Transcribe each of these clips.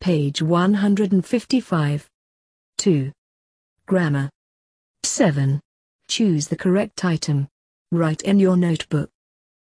page 155. 2. Grammar. 7. Choose the correct item. Write in your notebook.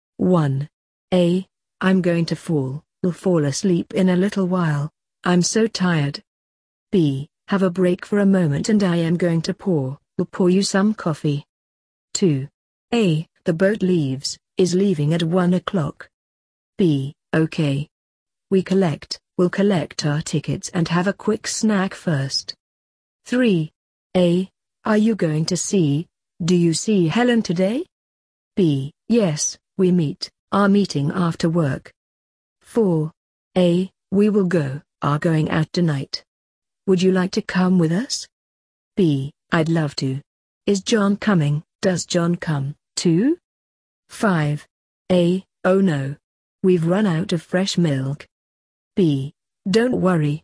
1. A. I'm going to fall asleep in a little while. I'm so tired. B. Have a break for a moment and I am going to pour you some coffee. 2. A. The boat is leaving at 1 o'clock. B. Okay. We'll collect our tickets and have a quick snack first. 3. A. Are you going to do you see Helen today? B. Yes, we are meeting after work. 4. A. We are going out tonight. Would you like to come with us? B. I'd love to. Is John coming? Does John come, too? 5. A. Oh no. We've run out of fresh milk. B. Don't worry.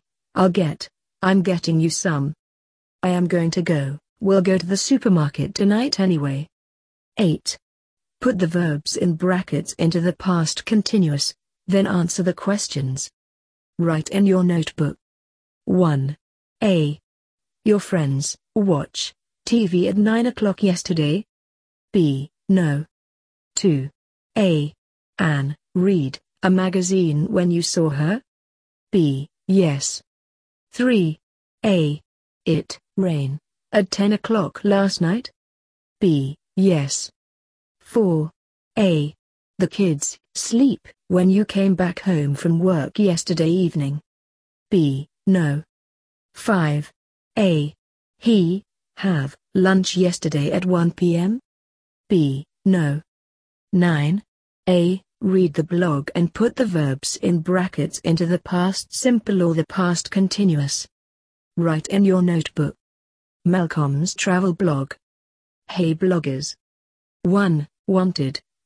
I'm getting you some. I am going to go. We'll go to the supermarket tonight anyway. 8. Put the verbs in brackets into the past continuous, then answer the questions. Write in your notebook. 1. A. Your friends watch TV at 9 o'clock yesterday? B. No. 2. A. Anne read a magazine when you saw her? B. Yes. 3. A. It rained at 10 o'clock last night? B. Yes. 4. A. The kids sleep when you came back home from work yesterday evening? B. No. 5. A. He have lunch yesterday at 1 p.m.? B. No. 9. A. Read the blog and put the verbs in brackets into the past simple or the past continuous. Write in your notebook. Malcolm's travel blog. Hey bloggers. 1. Want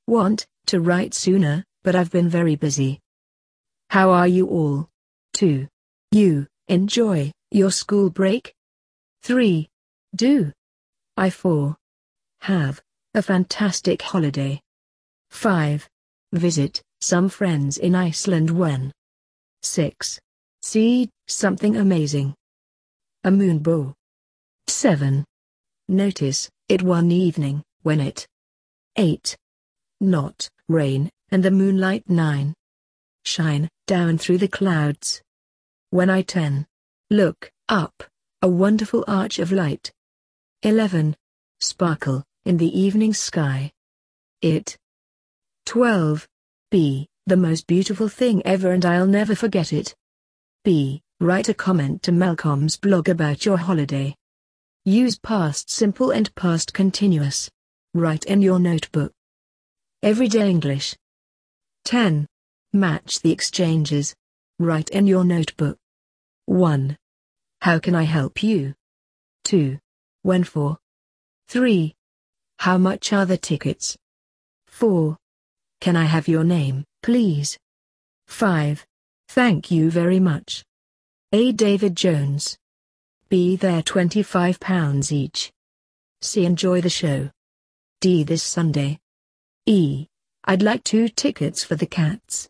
to write sooner, but I've been very busy. How are you all? 2. You enjoy your school break? 3. Do I 4. Have a fantastic holiday. 5. Visit some friends in Iceland when. 6. See something amazing. A moonbow. 7. Notice it one evening when it. 8. Not rain and the moonlight. 9. Shine down through the clouds. When I 10. Look up a wonderful arch of light. 11. Sparkle in the evening sky. It. 12. Be the most beautiful thing ever and I'll never forget it. B. Write a comment to Malcolm's blog about your holiday. Use past simple and past continuous. Write in your notebook. Everyday English. 10. Match the exchanges. Write in your notebook. 1. How can I help you? 2. When for? 3. How much are the tickets? 4. Can I have your name, please? 5. Thank you very much. A. David Jones. B. They're £25 each. C. Enjoy the show. D. This Sunday. E. I'd like 2 tickets for the Cats.